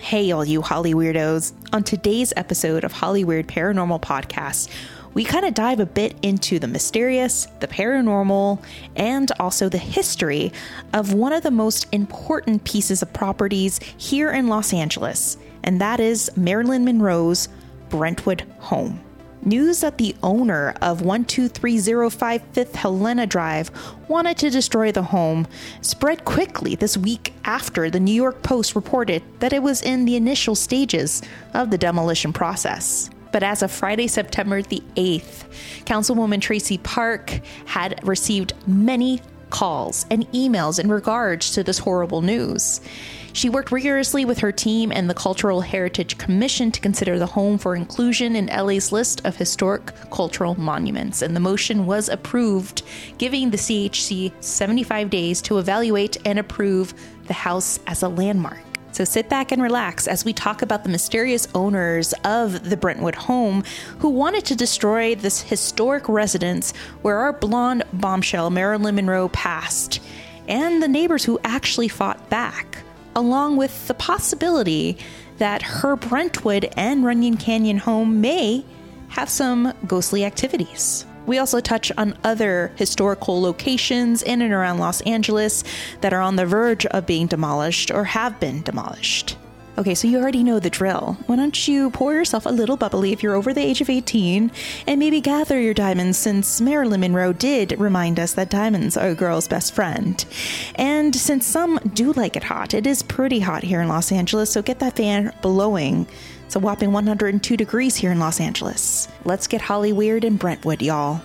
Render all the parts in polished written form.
Hey, all you Holly Weirdos. On today's episode of Holly Weird Paranormal Podcast, we kind of dive a bit into the mysterious, the paranormal, and also the history of one of the most important pieces of properties here in Los Angeles, and that is Marilyn Monroe's Brentwood home. News that the owner of 12305 Fifth Helena Drive wanted to destroy the home spread quickly this week after the New York Post reported that it was in the initial stages of the demolition process. But as of Friday, September the 8th, Councilwoman Tracy Park had received many calls and emails in regards to this horrible news. She worked rigorously with her team and the Cultural Heritage Commission to consider the home for inclusion in LA's list of historic cultural monuments, and the motion was approved, giving the CHC 75 days to evaluate and approve the house as a landmark. So sit back and relax as we talk about the mysterious owners of the Brentwood home who wanted to destroy this historic residence where our blonde bombshell Marilyn Monroe passed, and the neighbors who actually fought back, along with the possibility that her Brentwood and Runyon Canyon home may have some ghostly activities. We also touch on other historical locations in and around Los Angeles that are on the verge of being demolished or have been demolished. Okay, so you already know the drill. Why don't you pour yourself a little bubbly if you're over the age of 18 and maybe gather your diamonds, since Marilyn Monroe did remind us that diamonds are a girl's best friend. And since some do like it hot, it is pretty hot here in Los Angeles, so get that fan blowing. It's a whopping 102 degrees here in Los Angeles. Let's get Holly Weird in Brentwood, y'all.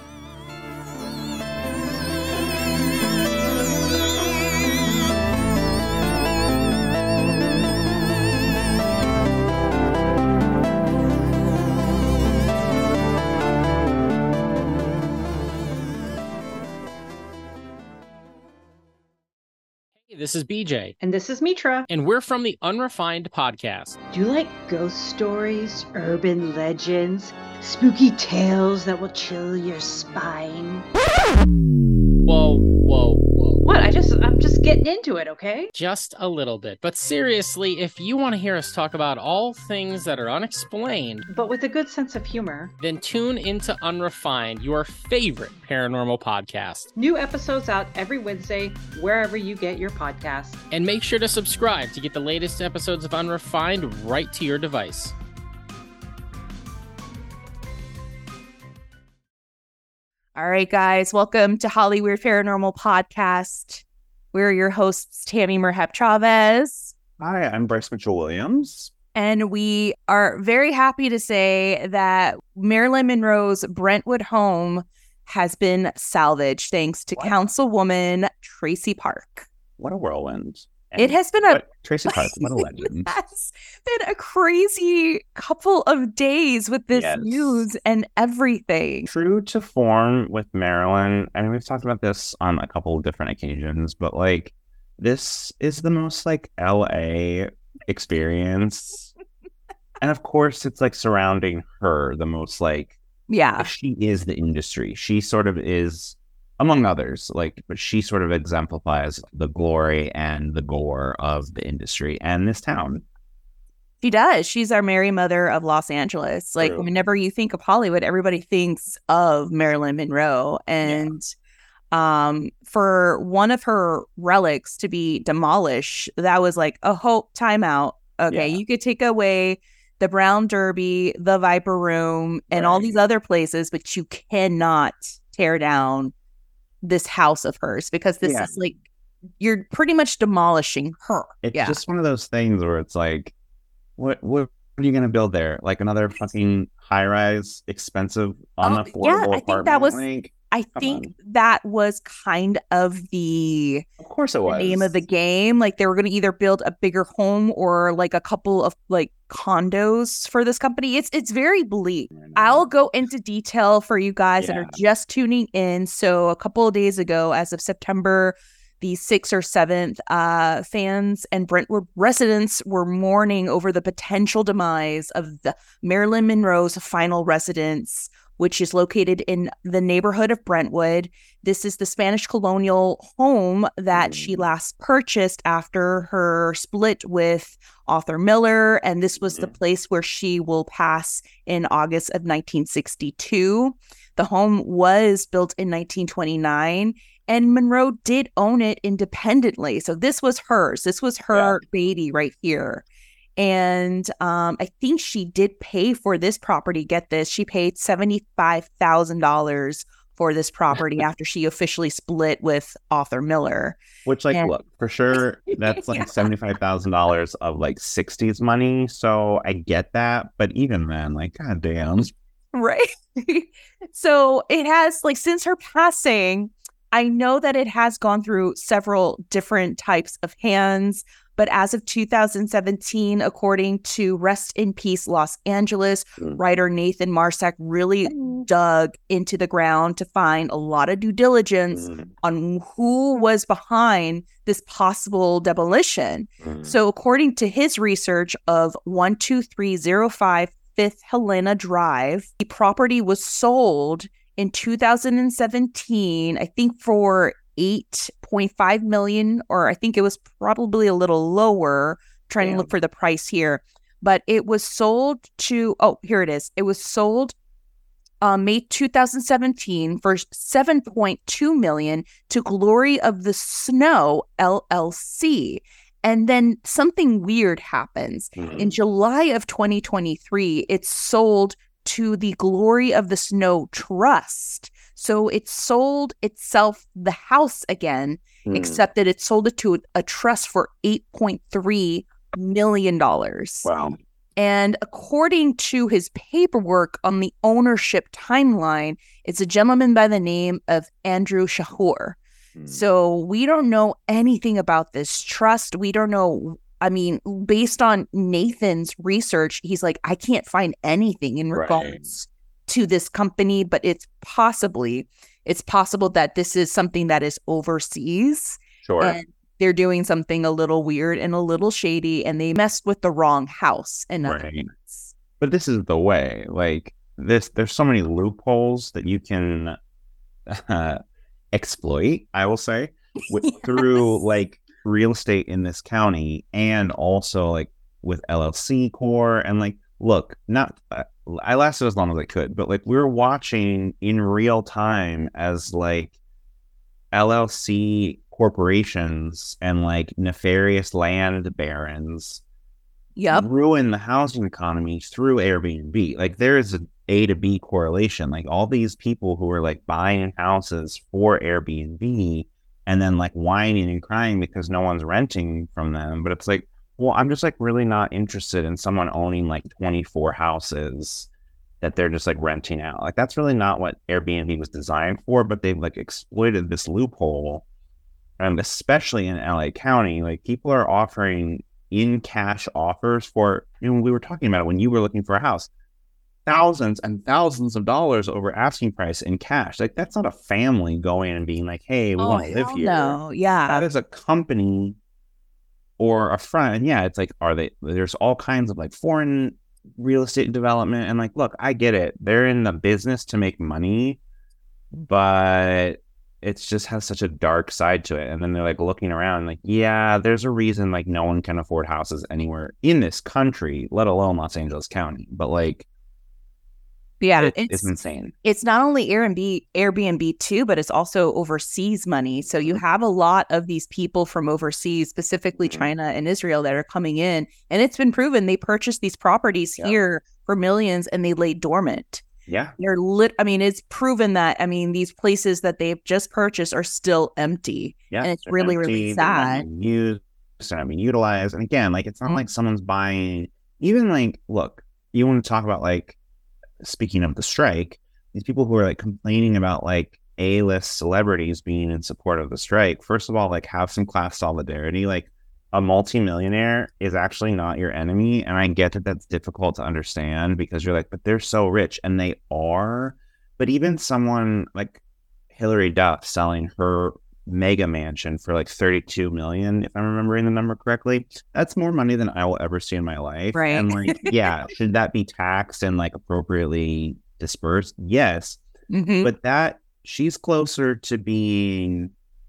This is BJ. And this is Mitra. And we're from the Unrefined Podcast. Do you like ghost stories, urban legends, spooky tales that will chill your spine? Whoa. What? I'm just getting into it, okay? Just a little bit. But seriously, if you want to hear us talk about all things that are unexplained, but with a good sense of humor, then tune into Unrefined, your favorite paranormal podcast. New episodes out every Wednesday, wherever you get your podcasts. And make sure to subscribe to get the latest episodes of Unrefined right to your device. All right, guys, welcome to Holly Weird Paranormal Podcast. We're your hosts, Tammy Merhep Chavez. Hi, I'm Bryce Mitchell-Williams. And we are very happy to say that Marilyn Monroe's Brentwood home has been salvaged thanks to Councilwoman Tracy Park. What a whirlwind. It has been Tracy Park, what a legend. It's been a crazy couple of days with this news and everything. True to form with Marilyn, I mean, we've talked about this on a couple of different occasions, but like, this is the most like LA experience. And of course, it's like surrounding her the most like, she is the industry. She sort of is, among others, but she sort of exemplifies the glory and the gore of the industry and this town. She does. She's our Mary Mother of Los Angeles. Like, whenever you think of Hollywood, everybody thinks of Marilyn Monroe. And for one of her relics to be demolished, that was like a hope timeout. Okay, you could take away the Brown Derby, the Viper Room, and all these other places, but you cannot tear down this house of hers, because this is like, you're pretty much demolishing her. It's just one of those things where it's like, what are you going to build there? Like another fucking high-rise, expensive, unaffordable apartment? I think that was kind of the name of the game. Like, they were going to either build a bigger home or like a couple of like condos for this company. It's very bleak. I'll go into detail for you guys that are just tuning in. So a couple of days ago, as of September the 6th or 7th, fans and Brentwood residents were mourning over the potential demise of the Marilyn Monroe's final residence, which is located in the neighborhood of Brentwood. This is the Spanish colonial home that she last purchased after her split with Arthur Miller. And this was the place where she will pass in August of 1962. The home was built in 1929. And Monroe did own it independently. So this was hers. This was her baby right here. And I think she did pay for this property. Get this. She paid $75,000 for this property after she officially split with Arthur Miller. Which, like, look, for sure, that's like $75,000 of like 60s money. So I get that. But even then, like, goddamn. Right. So it has, like, since her passing, I know that it has gone through several different types of hands, but as of 2017, according to Rest in Peace Los Angeles, writer Nathan Marsack really dug into the ground to find a lot of due diligence on who was behind this possible demolition. So according to his research of 12305 5th Helena Drive, the property was sold in 2017, I think for $8.5 million, or I think it was probably a little lower, trying to look for the price here. But it was sold to, here it is. It was sold May 2017 for $7.2 million to Glory of the Snow, LLC. And then something weird happens. In July of 2023, it's sold to the Glory of the Snow Trust. So it sold itself the house again, except that it sold it to a trust for $8.3 million. Wow. And according to his paperwork on the ownership timeline, it's a gentleman by the name of Andrew Shahur. So we don't know anything about this trust. We don't know. I mean, based on Nathan's research, he's like, I can't find anything in regards to this company, but it's possible that this is something that is overseas. Sure. And they're doing something a little weird and a little shady, and they messed with the wrong house. And But this is the way. Like this, there's so many loopholes that you can exploit, I will say, through like real estate in this county, and also like with LLC Corp. And like, look, not I lasted as long as I could, but like we're watching in real time as like LLC corporations and like nefarious land barons ruin the housing economy through Airbnb. Like there is an A to B correlation. Like all these people who are like buying houses for Airbnb and then like whining and crying because no one's renting from them. But it's like, well, I'm just like really not interested in someone owning like 24 houses that they're just like renting out. Like that's really not what Airbnb was designed for, but they've like exploited this loophole. And especially in LA County, like people are offering in cash offers for, we were talking about it when you were looking for a house, thousands and thousands of dollars over asking price in cash. Like that's not a family going and being like, hey, we want to live here. No, yeah. That is a company or a friend. Yeah, it's like, there's all kinds of like foreign real estate development. And like, look, I get it. They're in the business to make money, but it just has such a dark side to it. And then they're like looking around like, yeah, there's a reason like no one can afford houses anywhere in this country, let alone Los Angeles County. But like, yeah, it's insane. It's not only Airbnb too, but it's also overseas money. So you have a lot of these people from overseas, specifically China and Israel, that are coming in. And it's been proven they purchased these properties here for millions and they lay dormant. Yeah. They're it's proven that, these places that they've just purchased are still empty. Yeah. And it's really, really sad. They're not being utilized. And again, like, it's not like someone's buying, even like, look, you want to talk about like, speaking of the strike, these people who are like complaining about like A-list celebrities being in support of the strike. First of all, like have some class solidarity. Like a multimillionaire is actually not your enemy. And I get that that's difficult to understand because you're like, but they're so rich, and they are. But even someone like Hillary Duff selling her mega mansion for like 32 million, if I'm remembering the number correctly, that's more money than I will ever see in my life. Right. And like, yeah, should that be taxed and like appropriately dispersed, yes, Mm-hmm. but that she's closer to being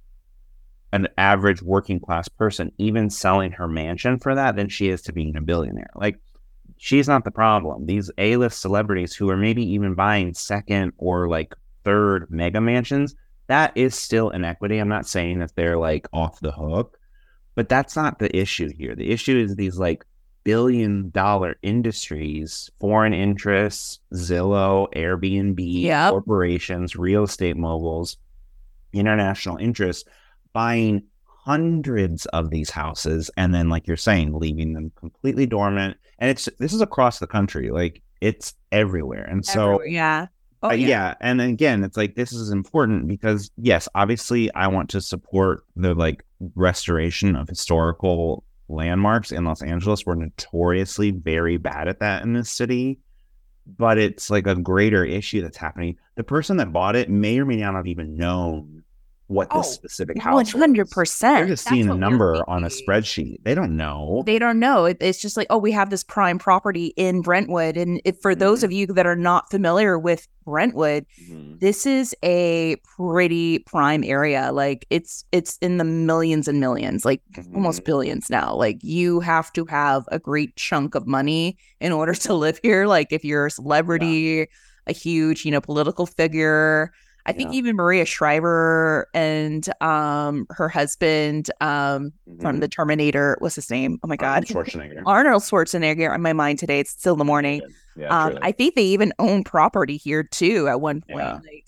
an average working class person, even selling her mansion for that, than she is to being a billionaire. Like, she's not the problem. These A-list celebrities who are maybe even buying second or like third mega mansions, that is still inequity. I'm not saying that they're like off the hook, but that's not the issue here. The issue is these like billion-dollar industries, foreign interests, Zillow, Airbnb, Yep. corporations, real estate moguls, international interests buying hundreds of these houses, and then, like you're saying, leaving them completely dormant. And this is across the country, like it's everywhere. And so Everywhere, yeah. Oh, yeah. And then again, it's like, this is important because yes, obviously I want to support the like restoration of historical landmarks in Los Angeles. We're notoriously very bad at that in this city, but it's like a greater issue that's happening. The person that bought it may or may not have even known what this specific house was. 100%. They're just seeing a what we're number on a thinking. spreadsheet. They don't know. They don't know. It's just like, oh, we have this prime property in Brentwood. And for those of you that are not familiar with Brentwood, this is a pretty prime area. Like it's in the millions and millions, like almost billions now. Like you have to have a great chunk of money in order to live here. Like if you're a celebrity, a huge, political figure. I think even Maria Shriver and her husband from the Terminator, what's his name? Oh my God. Arnold Schwarzenegger on my mind today. It's still in the morning. I think they even own property here too at one point. Like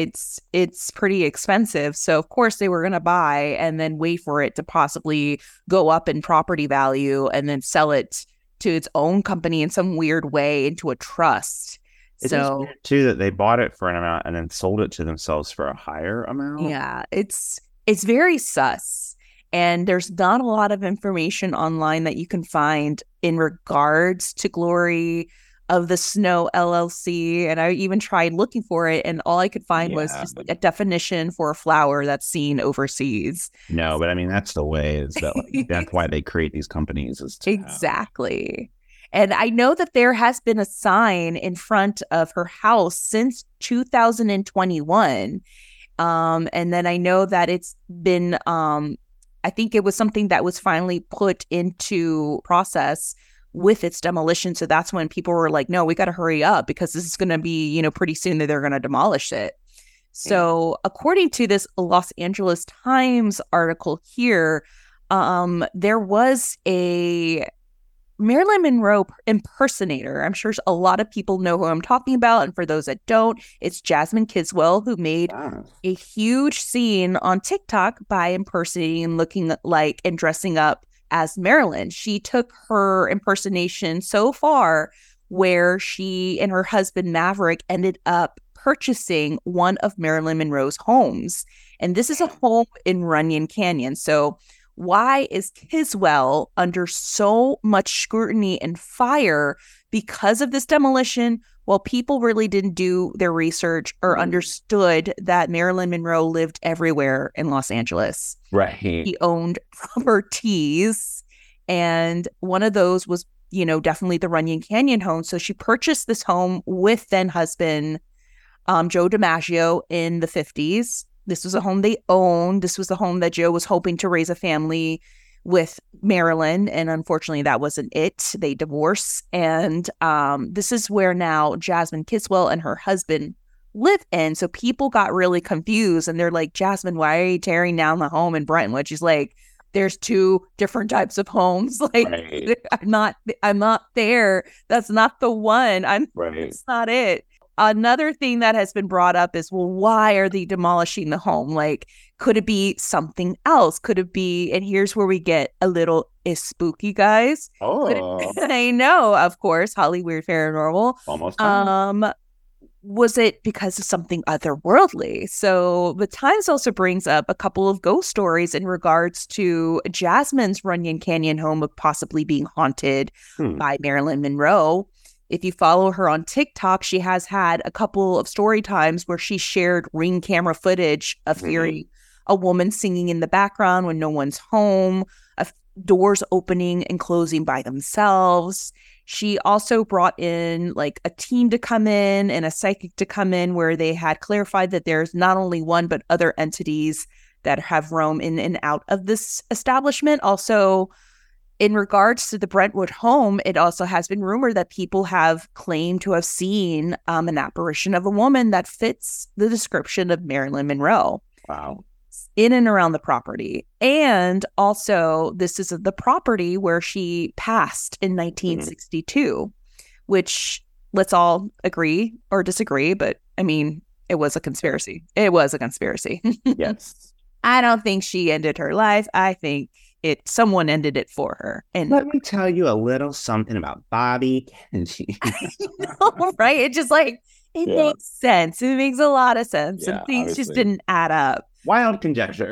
it's pretty expensive. So of course they were going to buy and then wait for it to possibly go up in property value and then sell it to its own company in some weird way into a trust. It is weird too that they bought it for an amount and then sold it to themselves for a higher amount. Yeah, it's very sus. And there's not a lot of information online that you can find in regards to Glory of the Snow LLC. And I even tried looking for it, and all I could find was just like a definition for a flower that's seen overseas. No, but I mean, that's the way, is that like, that's why they create these companies. Is to exactly. And I know that there has been a sign in front of her house since 2021. And then I know that it's been, I think it was something that was finally put into process with its demolition. So that's when people were like, no, we got to hurry up because this is going to be, pretty soon that they're going to demolish it. So according to this Los Angeles Times article here, there was a Marilyn Monroe impersonator. I'm sure a lot of people know who I'm talking about. And for those that don't, it's Jasmine Kiswell, who made a huge scene on TikTok by impersonating and looking like and dressing up as Marilyn. She took her impersonation so far where she and her husband Maverick ended up purchasing one of Marilyn Monroe's homes. And this is a home in Runyon Canyon. So why is Kiswell under so much scrutiny and fire because of this demolition? Well, people really didn't do their research or understood that Marilyn Monroe lived everywhere in Los Angeles. Right. He owned properties, and one of those was, definitely the Runyon Canyon home. So she purchased this home with then husband Joe DiMaggio in the 50s. This was a home they owned. This was the home that Joe was hoping to raise a family with Marilyn. And unfortunately, that wasn't it. They divorced. And this is where now Jasmine Kiswell and her husband live in. So people got really confused. And they're like, Jasmine, why are you tearing down the home in Brentwood? She's like, there's two different types of homes. Like, I'm not there. That's not the one. That's not it. Another thing that has been brought up is, well, why are they demolishing the home? Like, could it be something else? Could it be, and here's where we get a little spooky, guys. I know, of course, Hollyweird Paranormal. Almost. Was it because of something otherworldly? So the Times also brings up a couple of ghost stories in regards to Jasmine's Runyon Canyon home of possibly being haunted by Marilyn Monroe. If you follow her on TikTok, she has had a couple of story times where she shared Ring camera footage of hearing a woman singing in the background when no one's home, doors opening and closing by themselves. She also brought in like a team to come in and a psychic to come in, where they had clarified that there's not only one, but other entities that have roam in and out of this establishment. Also, in regards to the Brentwood home, it also has been rumored that people have claimed to have seen an apparition of a woman that fits the description of Marilyn Monroe. Wow. In and around the property. And also, this is the property where she passed in 1962, which let's all agree or disagree, but I mean, it was a conspiracy. It was a conspiracy. Yes. I don't think she ended her life. I think someone ended it for her. And let me tell you a little something about Bobby. Right? It just like, it makes sense. It makes a lot of sense. Yeah, and things obviously. just didn't add up. Wild conjecture.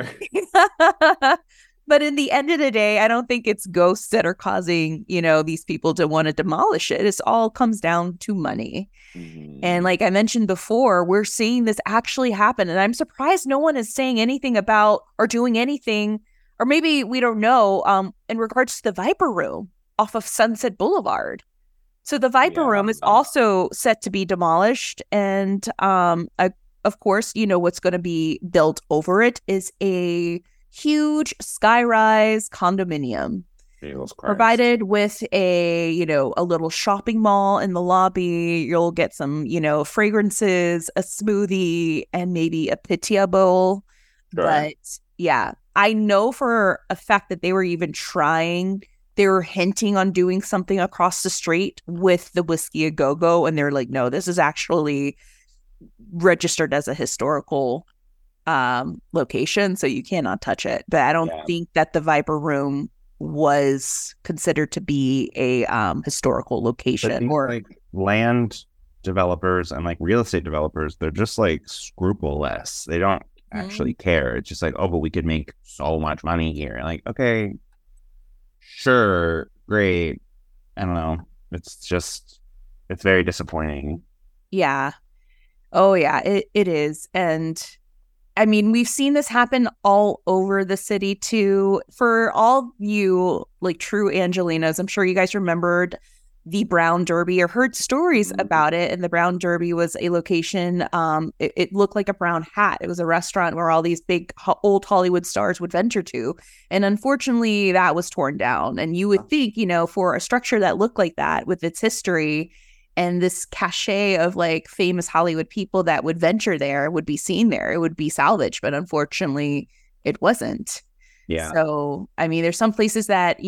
But in the end of the day, I don't think it's ghosts that are causing, these people to want to demolish it. It all comes down to money. Mm-hmm. And like I mentioned before, we're seeing this actually happen. And I'm surprised no one is saying anything about or doing anything, or maybe we don't know, in regards to the Viper Room off of Sunset Boulevard. So the Viper Room is also set to be demolished. And of course, what's going to be built over it is a huge skyrise condominium provided with a little shopping mall in the lobby. You'll get some, fragrances, a smoothie, and maybe a pitya bowl. Sure. But yeah, I know for a fact that they were hinting on doing something across the street with the Whiskey A Go-Go. And they're like, no, this is actually registered as a historical location, so you cannot touch it. But I don't think that the Viper Room was considered to be a historical location. Or like land developers and like real estate developers, they're just like scrupulous. They don't actually care. It's just like, oh, but we could make so much money here. Like, okay, sure, great. I don't know. It's very disappointing. Yeah. Oh, yeah, it is. And I mean, we've seen this happen all over the city, too. For all you like true Angelinos, I'm sure you guys remembered the Brown Derby or heard stories about it. And the Brown Derby was a location. It looked like a brown hat. It was a restaurant where all these big old Hollywood stars would venture to. And unfortunately, that was torn down. And you would think, for a structure that looked like that with its history and this cachet of like famous Hollywood people that would venture there would be seen there, it would be salvaged. But unfortunately, it wasn't. Yeah. So, I mean, there's some places that,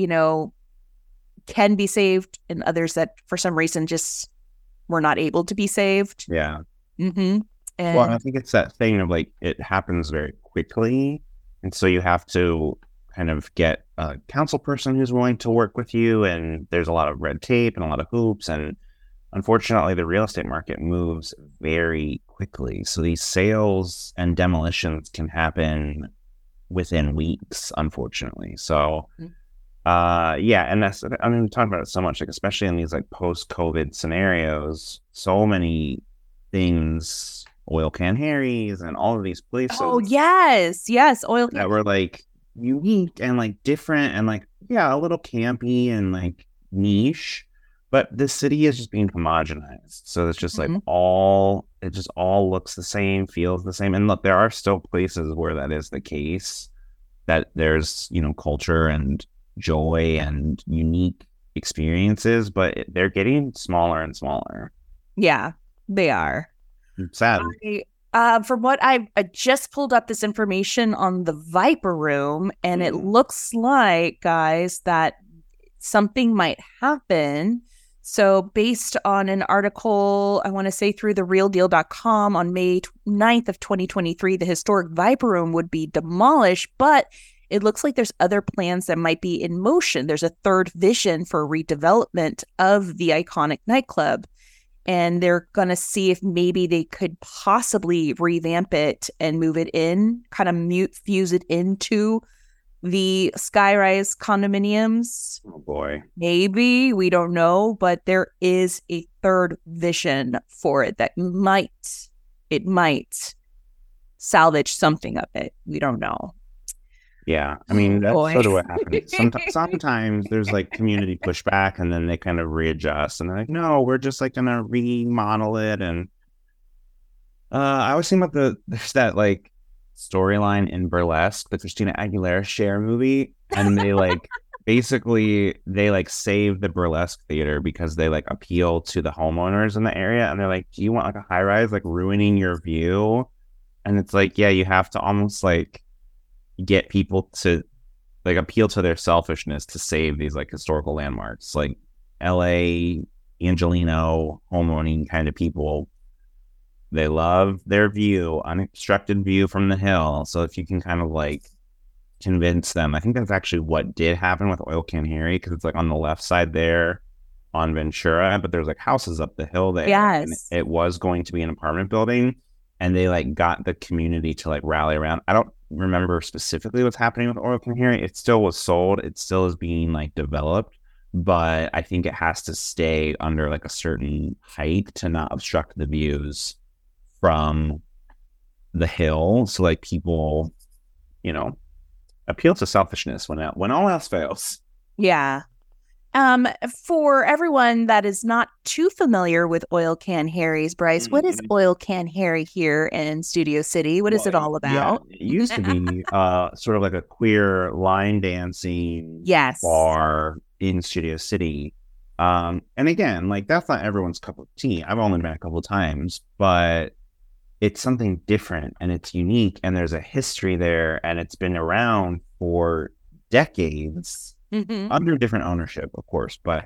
can be saved and others that for some reason just were not able to be saved. Yeah. Mm-hmm. And well, I think it's that thing of like, it happens very quickly. And so you have to kind of get a council person who's willing to work with you. And there's a lot of red tape and a lot of hoops. And unfortunately, the real estate market moves very quickly. So these sales and demolitions can happen within weeks, unfortunately. So, and that's, I mean, we talk about it so much, like, especially in these like post-COVID scenarios, so many things, Oil Can Harry's and all of these places. Oh, yes. Oil Can that were like unique and like different and like, a little campy and like niche. But the city is just being homogenized. So it's just like it just all looks the same, feels the same. And look, there are still places where that is the case, that there's, culture and joy and unique experiences, but they're getting smaller and smaller. Yeah, they are. It's sad. From what I just pulled up this information on the Viper Room, and it looks like, guys, that something might happen. So based on an article, I want to say through therealdeal.com on May 9th of 2023, the historic Viper Room would be demolished, but it looks like there's other plans that might be in motion. There's a third vision for redevelopment of the iconic nightclub, and they're going to see if maybe they could possibly revamp it and move it in, kind of fuse it into the skyrise condominiums. Oh boy. Maybe, we don't know, but there is a third vision for it that might salvage something of it. We don't know. Yeah, I mean, that's Boy. sort of what happens. Sometimes there's like community pushback, and then they kind of readjust, and they're like, "No, we're just like gonna remodel it." And I was thinking about there's that like storyline in Burlesque, the Christina Aguilera Cher movie, and they like basically they like save the Burlesque theater because they like appeal to the homeowners in the area, and they're like, "Do you want like a high rise like ruining your view?" And it's like, yeah, you have to almost like get people to like appeal to their selfishness to save these like historical landmarks, like LA, Angelino, homeowning kind of people. They love their view, unobstructed view from the hill. So if you can kind of like convince them, I think that's actually what did happen with Oil Can Harry, because it's like on the left side there on Ventura, but there's like houses up the hill there. Yes. And it was going to be an apartment building, and they like got the community to like rally around. I don't remember specifically what's happening with Oil Can Harry. It still was sold. It still is being like developed, but I think it has to stay under like a certain height to not obstruct the views from the hill. So like people, you know, appeal to selfishness when all else fails. Yeah. For everyone that is not too familiar with Oil Can Harry's, Bryce, what is Oil Can Harry here in Studio City? What is it all about? Yeah, it used to be sort of like a queer line dancing Yes. bar in Studio City. And again, like that's not everyone's cup of tea. I've only been a couple of times, but it's something different and it's unique, and there's a history there, and it's been around for decades. Under different ownership, of course, but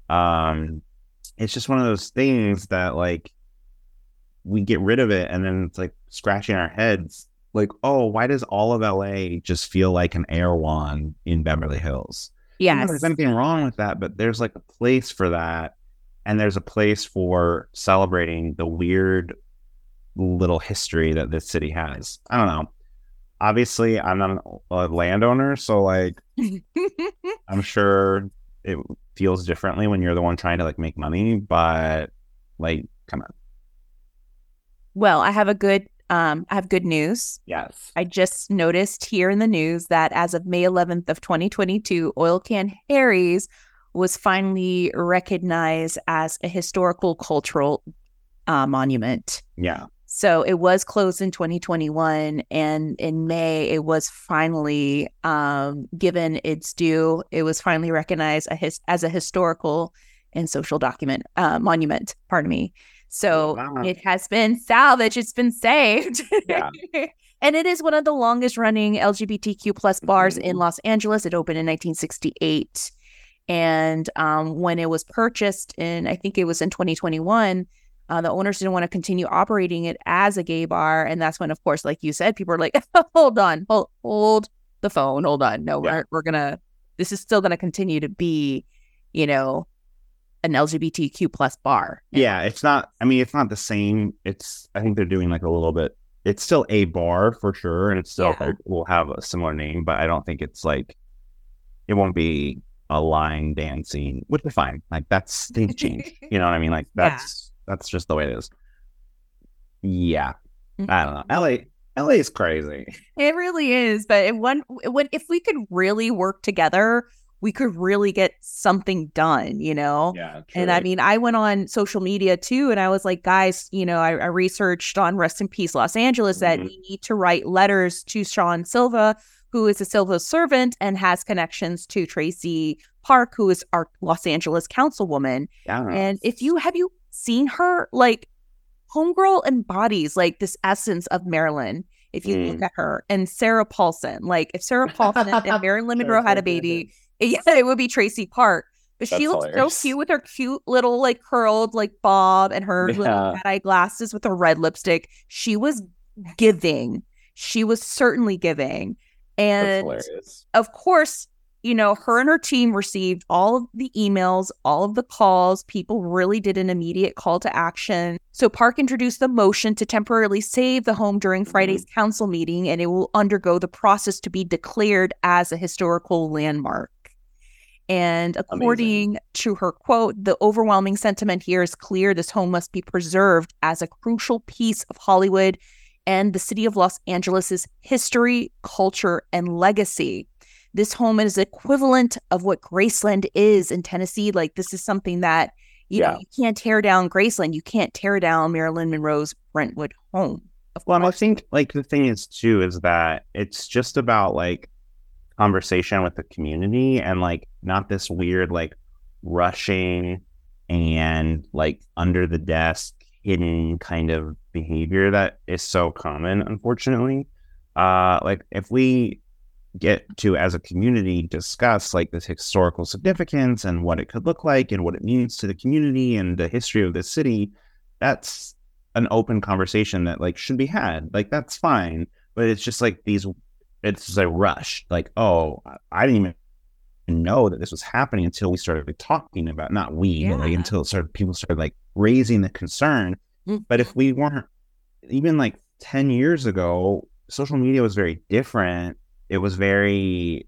it's just one of those things that like we get rid of it, and then it's like scratching our heads, like, oh, why does all of LA just feel like an Erewhon in Beverly Hills? Yes. There's anything wrong with that, but there's like a place for that, and there's a place for celebrating the weird little history that this city has. I don't know. Obviously, I'm not a landowner, so like I'm sure it feels differently when you're the one trying to like make money, but like, come on. Well, I have good news. Yes. I just noticed here in the news that as of May 11th of 2022, Oil Can Harry's was finally recognized as a historical cultural monument. Yeah. So it was closed in 2021, and in May, it was finally given its due. It was finally recognized as a historical and social monument. Pardon me. So It has been salvaged. It's been saved. Yeah. And it is one of the longest running LGBTQ plus bars in Los Angeles. It opened in 1968. And when it was purchased I think it was in 2021, the owners didn't want to continue operating it as a gay bar. And that's when, of course, like you said, people are like, hold on, hold the phone. Hold on. No, yeah. This is still going to continue to be, an LGBTQ plus bar. Yeah. It's not the same. I think they're doing like a little bit, it's still a bar for sure. And it's still will have a similar name, but I don't think it's like, it won't be a line dancing, which is fine. Like things change. You know what I mean? Like that's just the way it is. Yeah. I don't know. LA is crazy. It really is. But if we could really work together, we could really get something done, Yeah. True. And I mean, I went on social media too, and I was like, guys, I researched on Rest in Peace Los Angeles that we need to write letters to Sean Silva, who is a Silva servant and has connections to Tracy Park, who is our Los Angeles councilwoman. Yeah. And have you seen her? Like, homegirl embodies like this essence of Marilyn. If you look at her, and Sarah Paulson, like if Sarah Paulson and Marilyn Monroe had a baby, it would be Tracy Park. But she looks so cute with her cute little like curled like bob and her little cat-eye glasses with her red lipstick. She was giving. She was certainly giving. And of course, her and her team received all of the emails, all of the calls. People really did an immediate call to action. So Park introduced the motion to temporarily save the home during Friday's council meeting, and it will undergo the process to be declared as a historical landmark. And according to her quote, the overwhelming sentiment here is clear. This home must be preserved as a crucial piece of Hollywood and the city of Los Angeles's history, culture, and legacy. This home is equivalent of what Graceland is in Tennessee. Like, this is something that, you know, you can't tear down Graceland. You can't tear down Marilyn Monroe's Brentwood home. Well, I think, like, the thing is, too, is that it's just about, like, conversation with the community and, like, not this weird, like, rushing and, like, under the desk hidden kind of behavior that is so common, unfortunately. Like, if we get to, as a community, discuss, like, this historical significance and what it could look like and what it means to the community and the history of the city, that's an open conversation that, like, should be had. Like, that's fine. But it's just like it's just a rush. Like, oh, I didn't even know that this was happening until we started, like, talking about, not we, but, like, until people started, like, raising the concern. But if we weren't, even like 10 years ago, social media was very different. It was we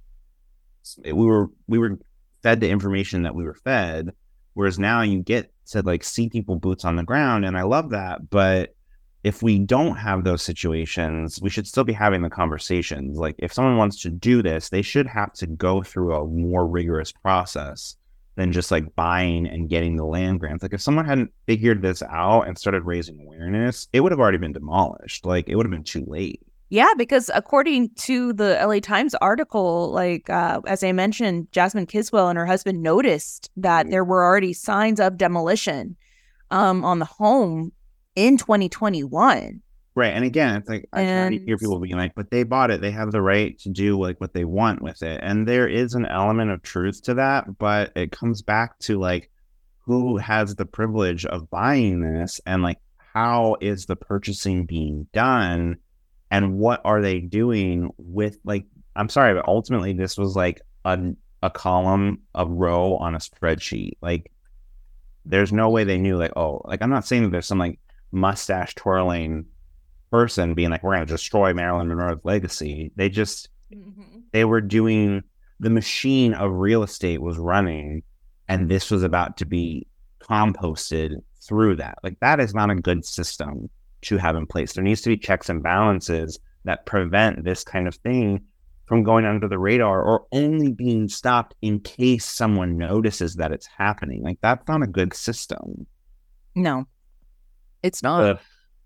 were fed the information that we were fed, whereas now you get to, like, see people boots on the ground, and I love that. But if we don't have those situations, we should still be having the conversations. Like, if someone wants to do this, they should have to go through a more rigorous process than just, like, buying and getting the land grants. Like, if someone hadn't figured this out and started raising awareness, it would have already been demolished. Like, it would have been too late. Yeah, because according to the LA Times article, like, as I mentioned, Jasmine Kiswell and her husband noticed that there were already signs of demolition on the home in 2021. Right. And again, it's like, I try to hear people being like, but they bought it. They have the right to do, like, what they want with it. And there is an element of truth to that, but it comes back to, like, who has the privilege of buying this, and, like, how is the purchasing being done? And what are they doing with, like, I'm sorry, but ultimately this was like a column, a row on a spreadsheet. Like, there's no way they knew, like, oh, like, I'm not saying that there's some, like, mustache twirling person being like, we're going to destroy Marilyn Monroe's legacy. They just, they were doing, the machine of real estate was running, and this was about to be composted through that. Like, that is not a good system to have in place. There needs to be checks and balances that prevent this kind of thing from going under the radar, or only being stopped in case someone notices that it's happening. Like, that's not a good system. No, it's not.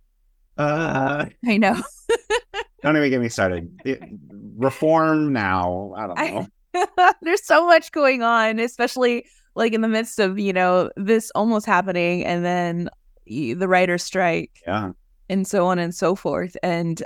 I know. Don't even get me started. Reform now. I don't know. There's so much going on, especially, like, in the midst of, you know, this almost happening, and then the writer's strike. Yeah. And so on and so forth. And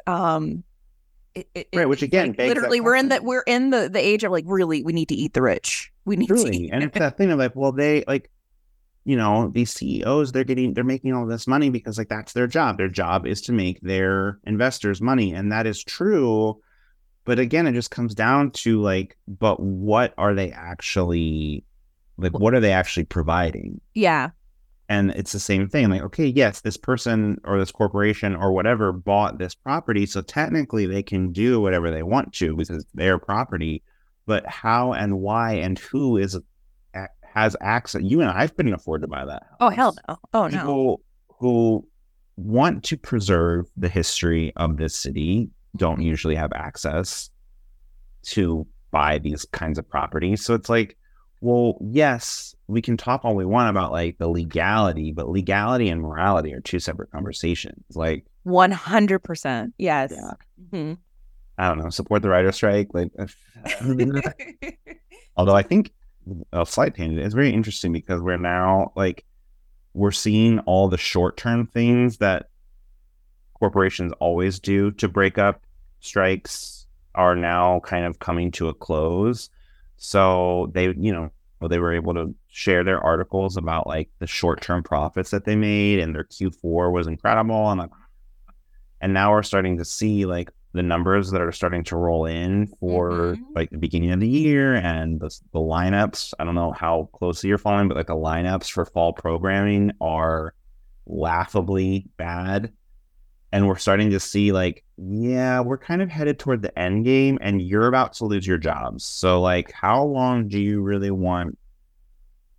right, which again, like, literally we're in the age of, like, really, we need to eat the rich. We need to eat. And it's that thing of, like, well, they, like, you know, these CEOs, they're making all this money because, like, that's their job. Their job is to make their investors money, and that is true. But again, it just comes down to, like, but what are they actually, like, what are they actually providing? Yeah. And it's the same thing. Like, okay, yes, this person or this corporation or whatever bought this property, so technically they can do whatever they want to because it's their property. But how and why and who has access? You and I couldn't afford to buy that house. Oh, hell no. Oh, no. People who want to preserve the history of this city don't usually have access to buy these kinds of properties. So it's like, well, yes, we can talk all we want about, like, the legality, but legality and morality are two separate conversations. Like, 100%. Yes. Yeah. Mm-hmm. I don't know. Support the writer's strike. Like, although I think a slight tangent, it's very interesting because we're now, like, we're seeing all the short-term things that corporations always do to break up strikes are now kind of coming to a close. So they, you know, they were able to share their articles about, like, the short-term profits that they made, and their Q4 was incredible. And now we're starting to see, like, the numbers that are starting to roll in for like the beginning of the year, and the lineups. I don't know how closely you're following, but, like, the lineups for fall programming are laughably bad. And we're starting to see, like, yeah, we're kind of headed toward the end game, and you're about to lose your jobs. So, like, how long do you really want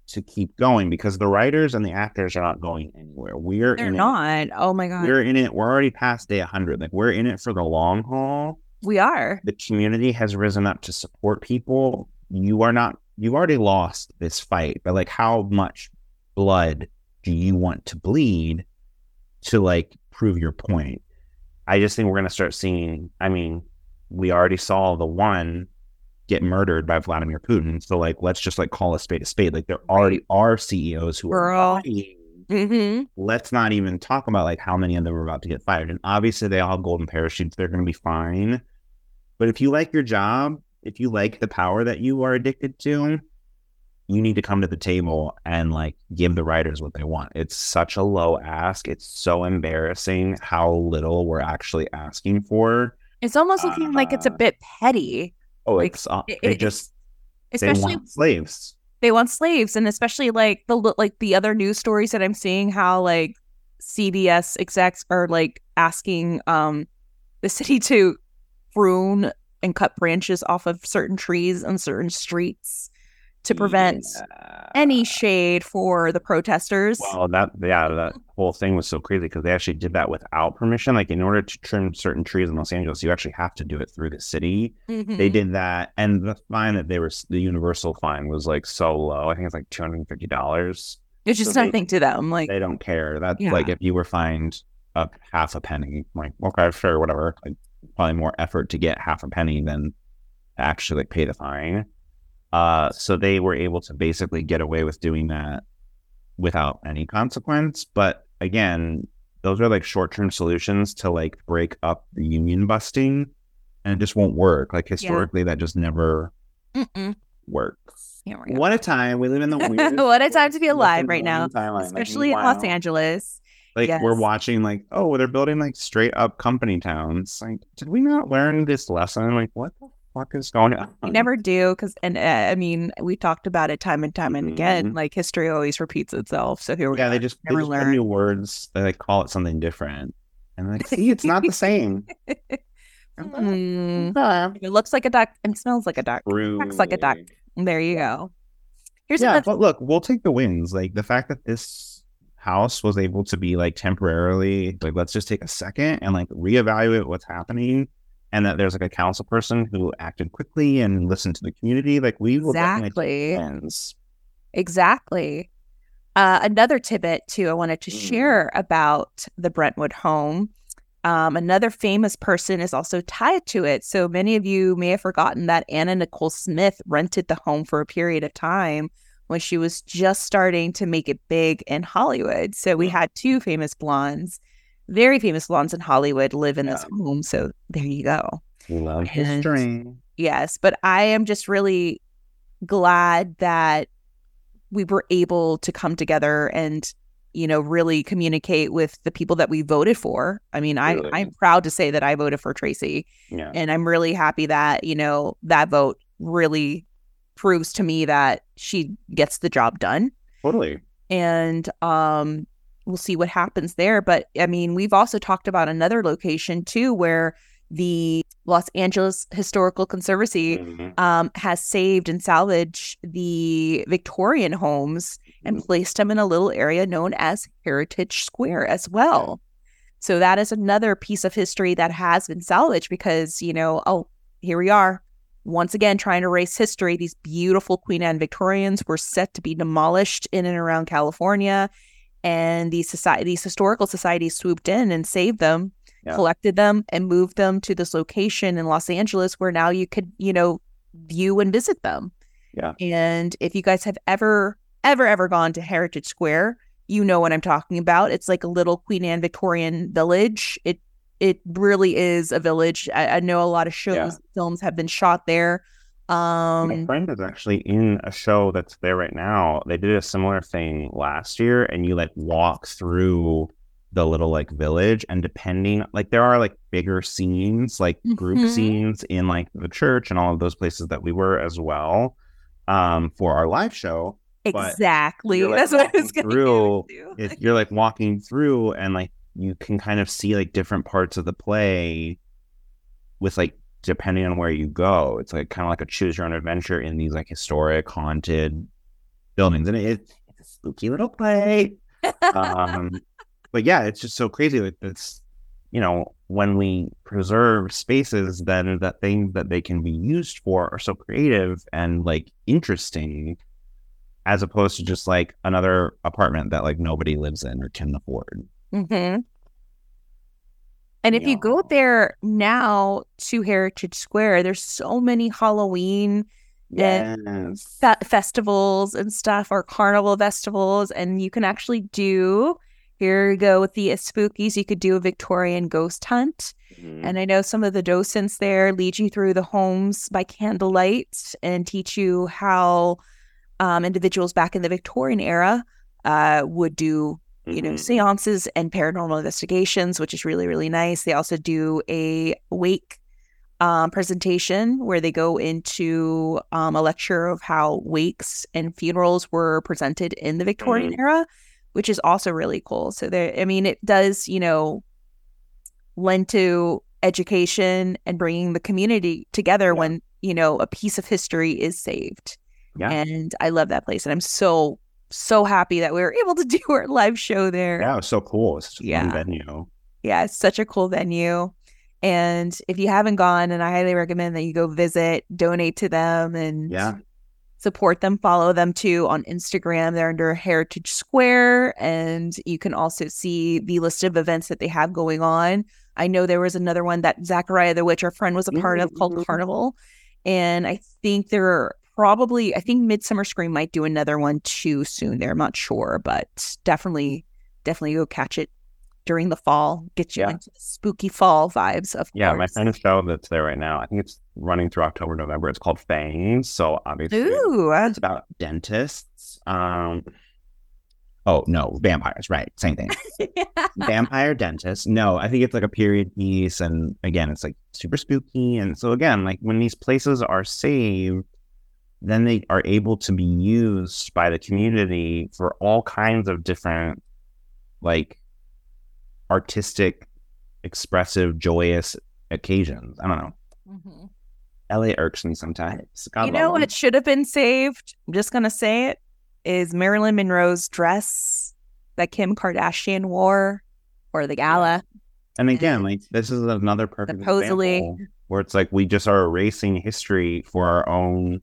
to keep going because the writers and the actors are not going anywhere. They're not. Oh my God. We're in it. We're already past day 100. Like, we're in it for the long haul. We are. The community has risen up to support people. You've already lost this fight, but like, how much blood do you want to bleed to like prove your point? I just think we're going to start seeing, I mean, we already saw the one get murdered by Vladimir Putin. So like, let's just like call a spade a spade. Like, there already are CEOs who are dying. Mm-hmm. Let's not even talk about like how many of them are about to get fired. And obviously they all have golden parachutes. They're going to be fine. But if you like your job, if you like the power that you are addicted to, you need to come to the table and like give the writers what they want. It's such a low ask. It's so embarrassing how little we're actually asking for. It's almost looking like it's a bit petty. Oh, like, they especially want slaves. They want slaves, and especially like the other news stories that I'm seeing, how like CBS execs are like asking the city to prune and cut branches off of certain trees on certain streets to prevent any shade for the protesters. Well, that whole thing was so crazy because they actually did that without permission. Like, in order to trim certain trees in Los Angeles, you actually have to do it through the city. Mm-hmm. They did that, and the fine that the universal fine was like so low. I think it's like $250. It's just nothing to them. Like, they don't care. That's like, if you were fined up half a penny, like, okay, sure, whatever. Like, probably more effort to get half a penny than to actually like pay the fine. So they were able to basically get away with doing that without any consequence. But again, those are like short-term solutions to like break up the union busting, and it just won't work. Like, historically, that just never works. What a time. We live in the weirdest what a time to be alive right now, especially in Los Angeles. Like, we're watching like, oh, they're building like straight up company towns. Like, did we not learn this lesson? Like, what the fuck is going on? You never do, because, and I mean, we talked about it time and time and again. Like, history always repeats itself. So here we are. They just put new words. They like call it something different, and like, see, it's not the same. It looks like a duck and smells like a duck. Acts like a duck. There you go. But look, we'll take the wins. Like, the fact that this house was able to be like temporarily like, let's just take a second and like reevaluate what's happening, and that there's like a council person who acted quickly and listened to the community. Like, we will definitely take wins. Exactly. Another tidbit too I wanted to share about the Brentwood home. Another famous person is also tied to it. So many of you may have forgotten that Anna Nicole Smith rented the home for a period of time when she was just starting to make it big in Hollywood. So we had two famous blondes, very famous blondes in Hollywood, live in this home. So there you go. Love history. Yes, but I am just really glad that we were able to come together and, you know, really communicate with the people that we voted for. I mean, really? I'm proud to say that I voted for Tracy. Yeah. And I'm really happy that, you know, that vote really proves to me that she gets the job done. Totally. And we'll see what happens there. But I mean, we've also talked about another location too, where the Los Angeles Historical Conservancy has saved and salvaged the Victorian homes and placed them in a little area known as Heritage Square as well. So that is another piece of history that has been salvaged because, you know, here we are. Once again, trying to erase history. These beautiful Queen Anne Victorians were set to be demolished in and around California. And these historical societies swooped in and saved them, collected them, and moved them to this location in Los Angeles where now you could, you know, view and visit them. Yeah. And if you guys have ever gone to Heritage Square, you know what I'm talking about. It's like a little Queen Anne Victorian village. It really is a village. I know a lot of shows, films have been shot there. My friend is actually in a show that's there right now. They did a similar thing last year, and you like walk through the little like village, and depending, like, there are like bigger scenes, like group scenes in like the church and all of those places that we were as well for our live show. Exactly. Like, that's what I was going to do. If you're like walking through and like you can kind of see like different parts of the play with like, depending on where you go, it's like kind of like a choose your own adventure in these like historic haunted buildings, and it's a spooky little place. But yeah, it's just so crazy. Like it's, when we preserve spaces, then the things that they can be used for are so creative and like interesting, as opposed to just like another apartment that like nobody lives in or can afford. Mm-hmm. And if you go there now to Heritage Square, there's so many Halloween and festivals and stuff, or carnival festivals, and you can actually do, here you go with the spookies, you could do a Victorian ghost hunt. And I know some of the docents there lead you through the homes by candlelight and teach you how individuals back in the Victorian era would do seances and paranormal investigations, which is really, really nice. They also do a wake presentation where they go into a lecture of how wakes and funerals were presented in the Victorian era, which is also really cool. So it does, lend to education and bringing the community together when, a piece of history is saved. Yeah. And I love that place. And I'm so happy that we were able to do our live show there. Yeah, it was so cool. It's such a fun venue. Yeah, it's such a cool venue. And if you haven't gone, and I highly recommend that you go visit, donate to them, and support them. Follow them too on Instagram. They're under Heritage Square, and you can also see the list of events that they have going on. I know there was another one that Zachariah the Witch, our friend, was a part of, called Carnival. And I think I think Midsummer Scream might do another one too soon there. I'm not sure, but definitely go catch it during the fall. Get you into the spooky fall vibes, of course. My friend's show that's there right now, I think it's running through October, November. It's called Fangs. So obviously it's about dentists. Oh, no, vampires, right. Same thing. Vampire dentists. No, I think it's like a period piece. And again, it's like super spooky. And so again, like when these places are saved, then they are able to be used by the community for all kinds of different, like, artistic, expressive, joyous occasions. I don't know. Mm-hmm. LA irks me sometimes. God, what should have been saved? I'm just going to say it, is Marilyn Monroe's dress that Kim Kardashian wore for the gala. And again, like, this is another perfect example where it's like we just are erasing history for our own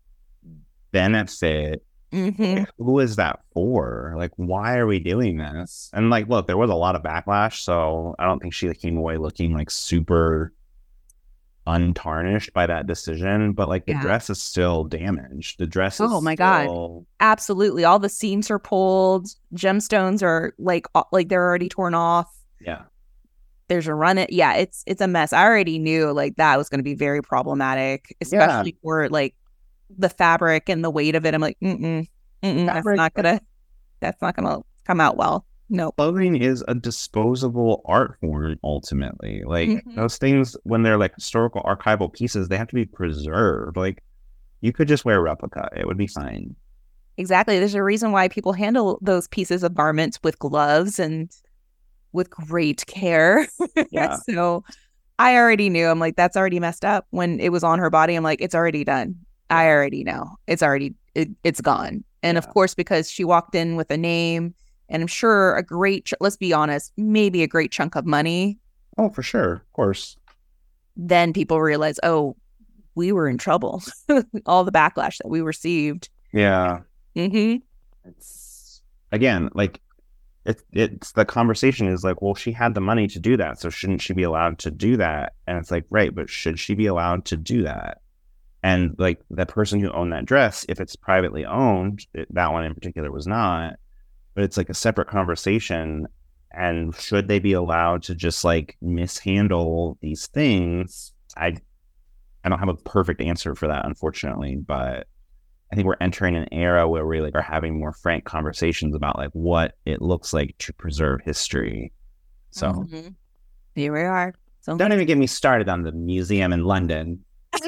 benefit. Mm-hmm. Who is that for? Like, why are we doing this? And like, look, there was a lot of backlash, so I don't think she came away looking like super untarnished by that decision. But like, the dress is still damaged. The dress is God, absolutely. All the seams are pulled. Gemstones are like they're already torn off. Yeah, there's a run. It's a mess. I already knew like that was going to be very problematic, especially for like the fabric and the weight of it. I'm like, that's not gonna come out well. No. Clothing is a disposable art form ultimately. Like those things, when they're like historical archival pieces, they have to be preserved. Like, you could just wear a replica, it would be fine. Exactly. There's a reason why people handle those pieces of garments with gloves and with great care. Yeah. So I already knew. I'm like, that's already messed up. When it was on her body, I'm like, it's already done. I already know. It's already, it's gone. And of course, because she walked in with a name, and I'm sure let's be honest, maybe a great chunk of money. Oh, for sure. Of course. Then people realize, oh, we were in trouble. All the backlash that we received. Yeah. Mm-hmm. It's, again, like, it's the conversation is like, well, she had the money to do that, so shouldn't she be allowed to do that? And it's like, right, but should she be allowed to do that? And like, the person who owned that dress, if it's privately owned, that one in particular was not, but it's like a separate conversation. And should they be allowed to just like mishandle these things? I don't have a perfect answer for that, unfortunately, but I think we're entering an era where we like are having more frank conversations about like what it looks like to preserve history. So here we are. So don't even get me started on the museum in London.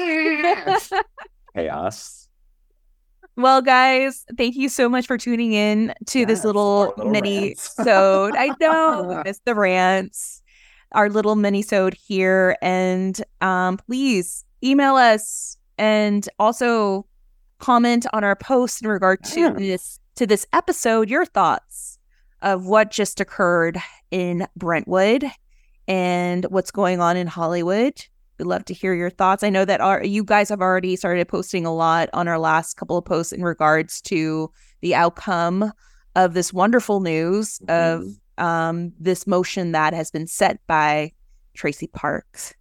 Chaos. Well, guys, thank you so much for tuning in to this little mini-sode. I know, it's the rants, our little mini-sode here. And please email us, and also comment on our post in regard to this episode, your thoughts of what just occurred in Brentwood and what's going on in Hollywood. We'd love to hear your thoughts. I know that you guys have already started posting a lot on our last couple of posts in regards to the outcome of this wonderful news of this motion that has been set by Tracy Parks.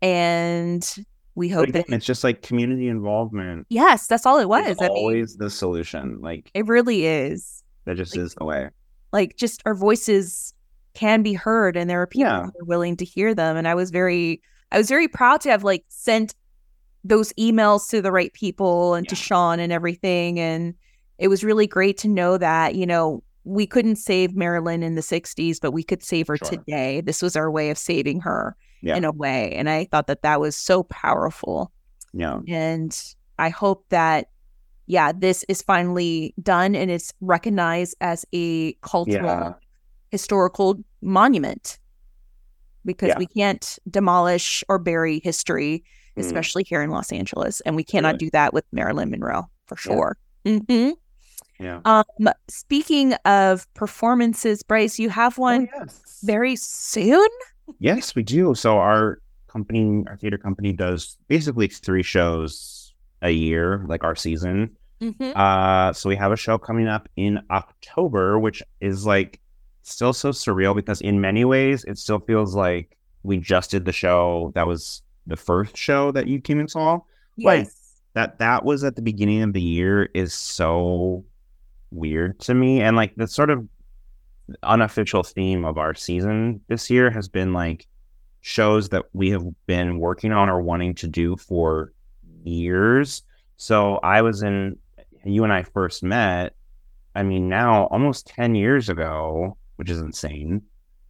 And we hope that it's just like community involvement. Yes, that's all it was. It's always the solution. Like, it really is. That just is the way. Like, just our voices can be heard, and there are people who are willing to hear them. And I was very proud to have like sent those emails to the right people and to Sean and everything. And it was really great to know that, you know, we couldn't save Marilyn in the 60s, but we could save her today. This was our way of saving her in a way. And I thought that was so powerful. Yeah. And I hope that, this is finally done and it's recognized as a cultural, historical monument. Because we can't demolish or bury history, especially here in Los Angeles. And we cannot do that with Marilyn Monroe, for sure. Mm-hmm. Yeah. Speaking of performances, Bryce, you have one very soon? Yes, we do. So our theater company does basically 3 shows a year, like our season. So we have a show coming up in October, which is like still so surreal because in many ways it still feels like we just did the show that was the first show that you came and saw. Like that was at the beginning of the year is so weird to me. And like the sort of unofficial theme of our season this year has been like shows that we have been working on or wanting to do for years. So you and I first met, I mean, now almost 10 years ago, which is insane,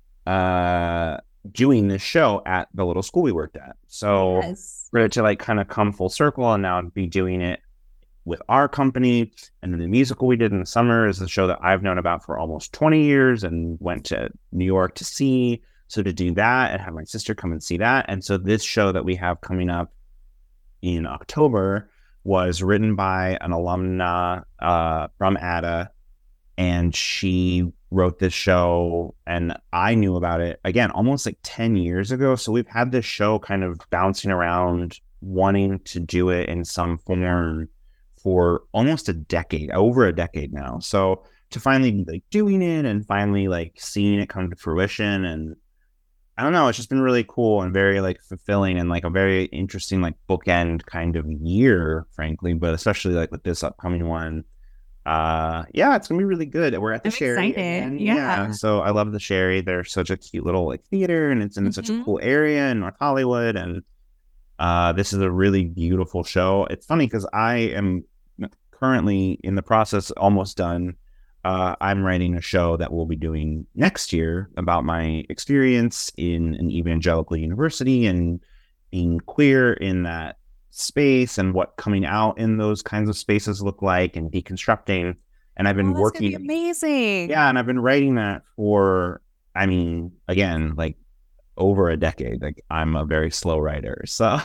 doing this show at the little school we worked at. So for it to like kind of come full circle and now be doing it with our company. And then the musical we did in the summer is the show that I've known about for almost 20 years and went to New York to see. So to do that and have my sister come and see that. And so this show that we have coming up in October was written by an alumna from ADA. And she wrote this show and I knew about it again almost like 10 years ago. So we've had this show kind of bouncing around wanting to do it in some form for almost over a decade now. So to finally be like doing it and finally like seeing it come to fruition, and I don't know, it's just been really cool and very like fulfilling and like a very interesting like bookend kind of year, frankly, but especially like with this upcoming one. It's gonna be really good. We're at the Sherry. Excited. So I love the Sherry. They're such a cute little like theater, and it's in such a cool area in North Hollywood. And this is a really beautiful show. It's funny because I am currently in the process, almost done. I'm writing a show that we'll be doing next year about my experience in an evangelical university and being queer in that space and what coming out in those kinds of spaces look like and deconstructing. And I've been working. That's gonna be amazing. Yeah, and I've been writing that for, I mean, again, like over a decade. Like I'm a very slow writer, so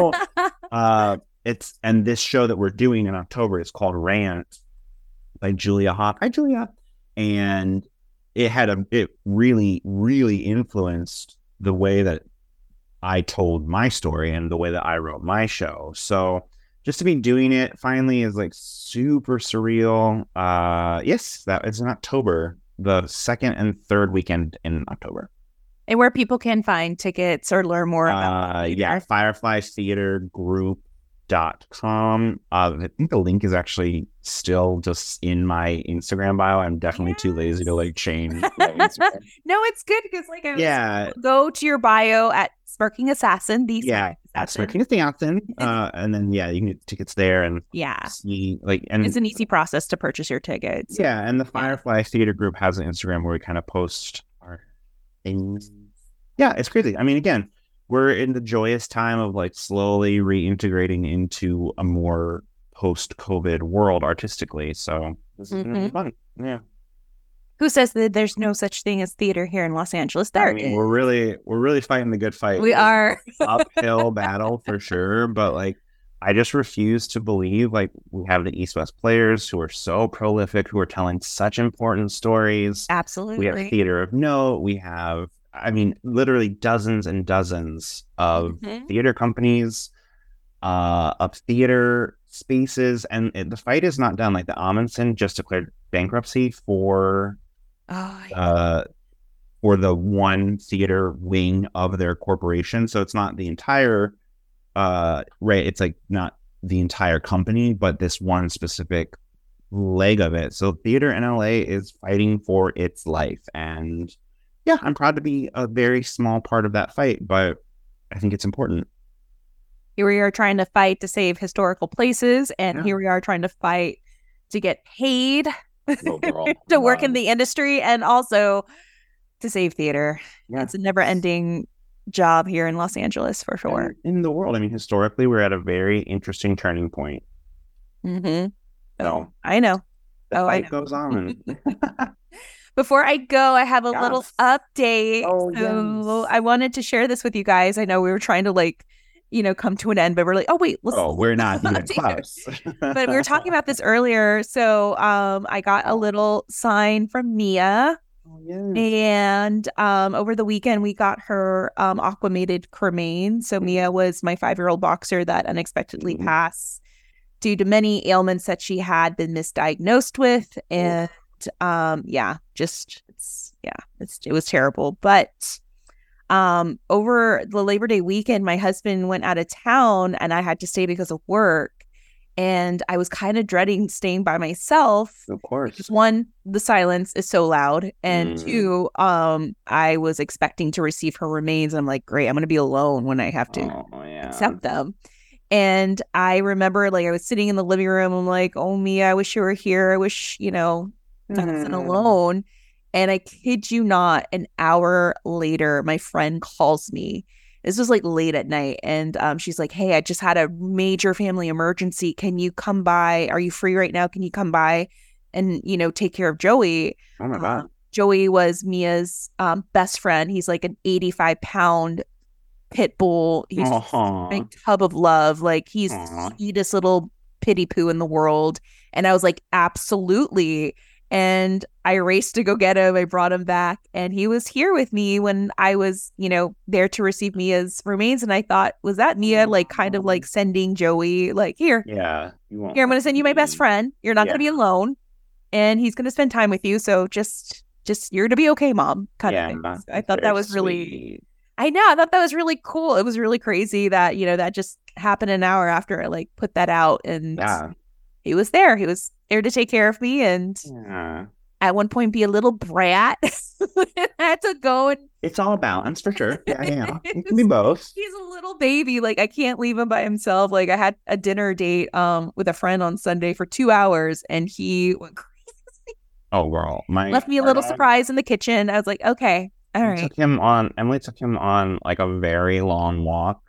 and this show that we're doing in October is called Rant by Julia Hawk. Hi, Julia. And it really, really influenced the way that I told my story and the way that I wrote my show. So just to be doing it finally is like super surreal. Yes, that is in October, the 2nd and 3rd weekend in October. And where people can find tickets or learn more about firefliestheatergroup.com. I think the link is actually still just in my Instagram bio. I'm definitely too lazy to like change my Instagram. No, it's good because like go to your bio at Smirking Assassin. Smirking Assassin. And then you can get tickets there and see and it's an easy process to purchase your tickets. Yeah, and the Firefly Theater Group has an Instagram where we kind of post our things. Yeah, it's crazy. I mean, again, we're in the joyous time of like slowly reintegrating into a more post-COVID world artistically. So this is gonna be fun. Yeah. Who says that there's no such thing as theater here in Los Angeles? There is. We're really fighting the good fight. We are. Uphill battle for sure, but like I just refuse to believe, like, we have the East West Players who are so prolific, who are telling such important stories. Absolutely. We have Theater of Note. We have, I mean, literally dozens and dozens of theater companies, of theater spaces. And the fight is not done. Like, the Amundsen just declared bankruptcy for the one theater wing of their corporation. So it's not the entire right, it's like not the entire company, but this one specific leg of it. So theater in LA is fighting for its life, and yeah, I'm proud to be a very small part of that fight, but I think it's important. Here we are trying to fight to save historical places, and here we are trying to fight to get paid to work in the industry, and also to save theater. It's a never-ending job here in Los Angeles, for sure. And in the world, I mean, historically, we're at a very interesting turning point. So I know. The fight goes on. Before I go, I have a little update. I wanted to share this with you guys. I know we were trying to come to an end, but we're like, we're not even close. But we were talking about this earlier. So I got a little sign from Mia. And over the weekend, we got her aquamated cremain. So Mia was my 5-year-old boxer that unexpectedly passed due to many ailments that she had been misdiagnosed with. And it was terrible. But over the Labor Day weekend, my husband went out of town and I had to stay because of work. And I was kind of dreading staying by myself. Of course. Because one, the silence is so loud. And two, I was expecting to receive her remains. I'm like, great, I'm going to be alone when I have to accept them. And I remember, I was sitting in the living room. I'm like, oh, Mia, I wish you were here. I wish, I wasn't alone. And I kid you not, an hour later, my friend calls me. This was late at night, and she's like, hey, I just had a major family emergency. Can you come by? Are you free right now? Can you come by and, take care of Joey? Oh, my God. Joey was Mia's best friend. He's like an 85-pound pit bull. He's a big tub of love. He's the sweetest little pity poo in the world. And I was like, absolutely. And I raced to go get him. I brought him back, and he was here with me when I was, there to receive Mia's remains. And I thought, was that Mia sending Joey here? Yeah. Here, I'm going to send you my best friend. You're not going to be alone, and he's going to spend time with you. So just you're to be okay, Mom. Kind of thing. So I thought that was really, I thought that was really cool. It was really crazy that, that just happened an hour after I put that out, and he was there. He was there to take care of me, and at one point be a little brat. I had to go, and it's all a balance for sure. Yeah. It can be both. He's a little baby. I can't leave him by himself. I had a dinner date with a friend on Sunday for 2 hours, and he went crazy. Oh, girl. Left me a little surprise in the kitchen. I was like, okay, all right. Emily took him on a very long walk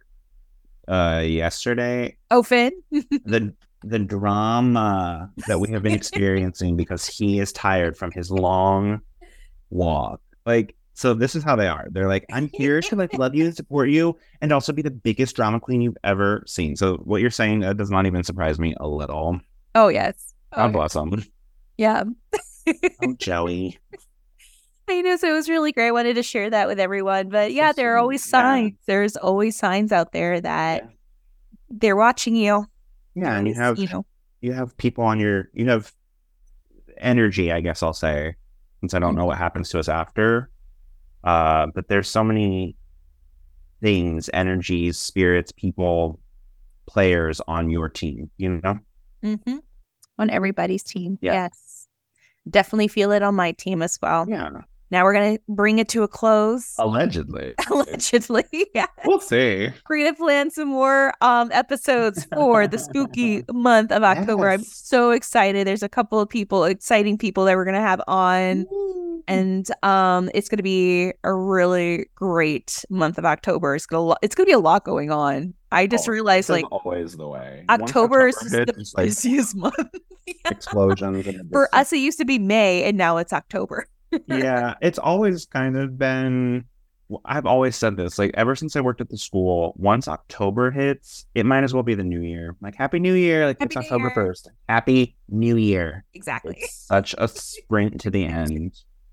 yesterday. Oh, Finn? The drama that we have been experiencing because he is tired from his long walk. So this is how they are. They're like, I'm here to love you and support you, and also be the biggest drama queen you've ever seen. So what you're saying does not even surprise me a little. Oh, yes. God bless him. Yeah. Oh, Joey. I know. So it was really great. I wanted to share that with everyone. But yeah, there are always signs. There's always signs out there that they're watching you. Yeah, and you have people on you have energy, I guess I'll say, since I don't know what happens to us after. But there's so many things, energies, spirits, people, players on your team, On everybody's team. Yes. Definitely feel it on my team as well. Yeah. Now we're going to bring it to a close. Allegedly, yeah. We'll see. We're going to plan some more episodes for the spooky month of October. I'm so excited. There's a couple of exciting people that we're going to have on. And it's going to be a really great month of October. It's going to be a lot going on. I just realized always the way. October is the busiest month. Explosions. For us, it used to be May, and now it's October. Yeah, it's always kind of been I've always said this, like ever since I worked at the school, once October hits, it might as well be the new year. Like Happy New Year, like it's October 1st. Happy New Year. Exactly. It's such a sprint to the end.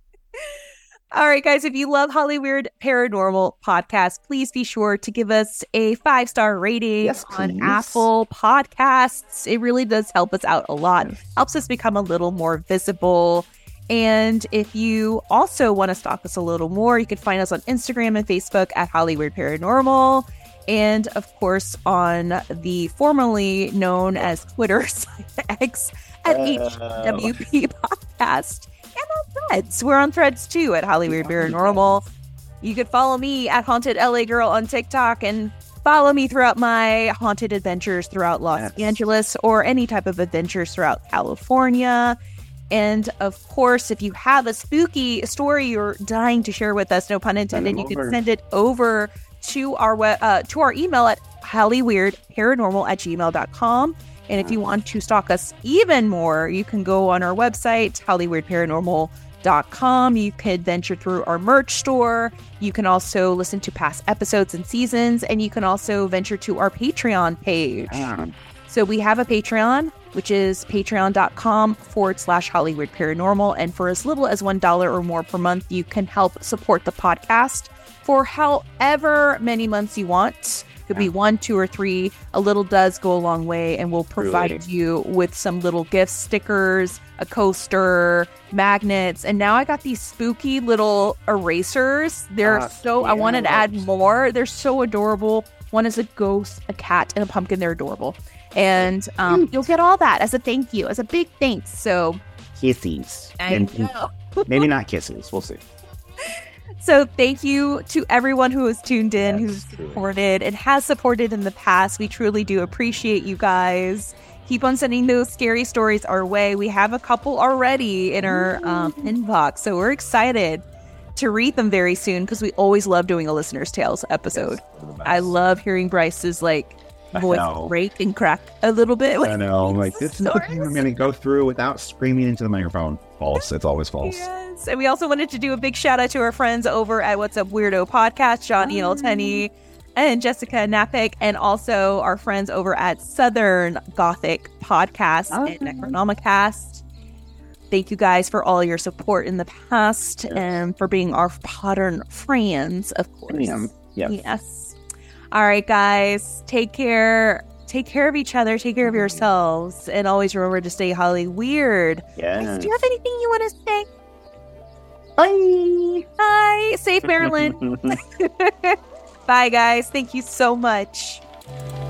All right, guys, if you love Holly Weird Paranormal Podcast, please be sure to give us a 5-star rating on Apple Podcasts. It really does help us out a lot. Helps us become a little more visible. And if you also want to stalk us a little more, you can find us on Instagram and Facebook at Holly Weird Paranormal. And of course, on the formerly known as Twitter X at HWP Podcast. And on Threads. We're on Threads too at Holly Weird Paranormal. You could follow me at Haunted LA Girl on TikTok and follow me throughout my haunted adventures throughout Los Angeles or any type of adventures throughout California. And of course, if you have a spooky story you're dying to share with us, no pun intended, you can send it over to our email at hollyweirdparanormal@gmail.com. And if you want to stalk us even more, you can go on our website, hollyweirdparanormal.com. You could venture through our merch store. You can also listen to past episodes and seasons, and you can also venture to our Patreon page. So we have a Patreon, which is patreon.com/Hollyweird Paranormal. And for as little as $1 or more per month, you can help support the podcast for however many months you want. Could be 1, 2, or 3. A little does go a long way, and we'll provide you with some little gifts, stickers, a coaster, magnets, and now I got these spooky little erasers. They're I wanted to add more. They're so adorable. One is a ghost, a cat, and a pumpkin. They're adorable. And you'll get all that as a thank you, as a big thanks. So kisses. I know. Maybe not kisses. We'll see. So thank you to everyone who has tuned in, who's supported and has supported in the past. We truly do appreciate you guys. Keep on sending those scary stories our way. We have a couple already in our inbox, so we're excited to read them very soon because we always love doing a Listener's Tales episode. I love hearing Bryce's voice break and crack a little bit. I know. This is the thing I'm going to go through without screaming into the microphone. False. It's always false. Yes. And we also wanted to do a big shout out to our friends over at What's Up Weirdo Podcast, John E. Tenney and Jessica Napik, and also our friends over at Southern Gothic Podcast and Necronomicast. Thank you guys for all your support in the past and for being our modern friends, of course. Yes. All right, guys. Take care. Take care of each other. Take care of yourselves. And always remember to stay Holly Weird. Yes. Do you have anything you want to say? Bye. Bye. Safe Maryland. Bye, guys. Thank you so much.